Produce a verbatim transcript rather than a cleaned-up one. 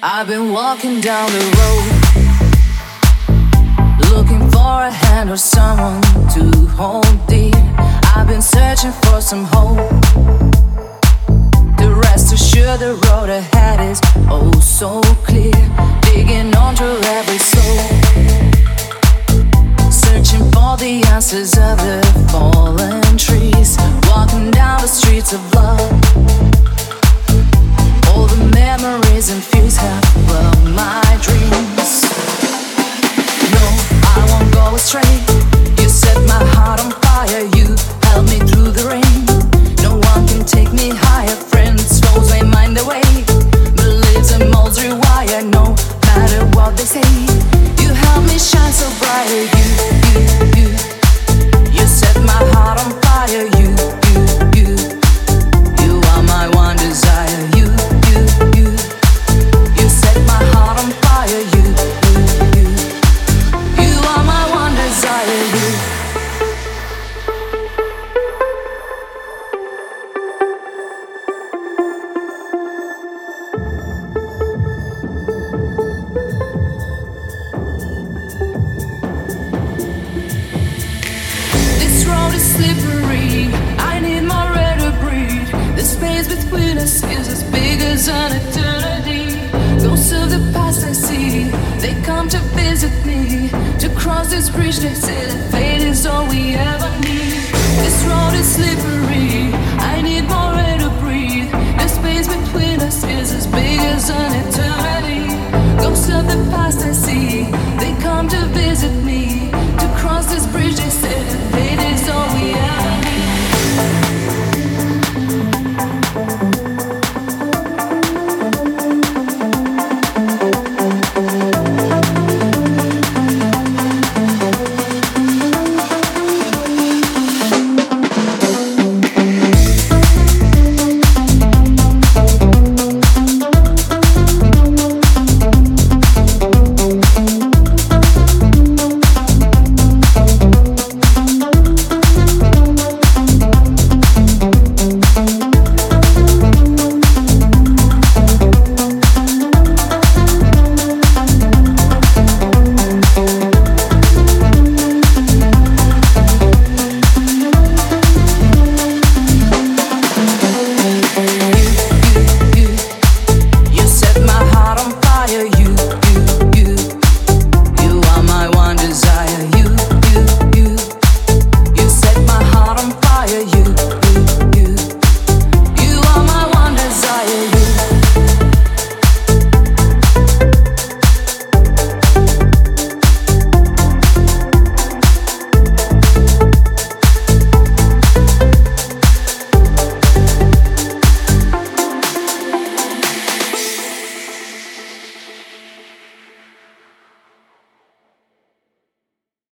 I've been walking down the road, looking for a hand or someone to hold dear. I've been searching for some hope. To rest assured the road ahead is oh so clear. Digging onto every soul, searching for the answers of the fallen trees. Walking down the streets of love, all the memories and fears have well my dreams. No, I won't go astray. You set my heart on fire. You held me through the rain. No one can take me higher. Friends, foes may mind the way. Beliefs and molds rewire. No matter what they say, you help me shine so bright. You, you, you, you set my heart on fire. You, you, you, you are my one desire. You, you, you, you set my heart on fire. You, you, you, you are my one desire. You. This road is slippery. I need more air to breathe. The space between us is as big as an eternity. Ghosts of the past I see, they come to visit me. To cross this bridge they say that fate is all we ever need. This road is slippery. I need more air to breathe. The space between us is as big as an eternity. Ghosts of the past I see,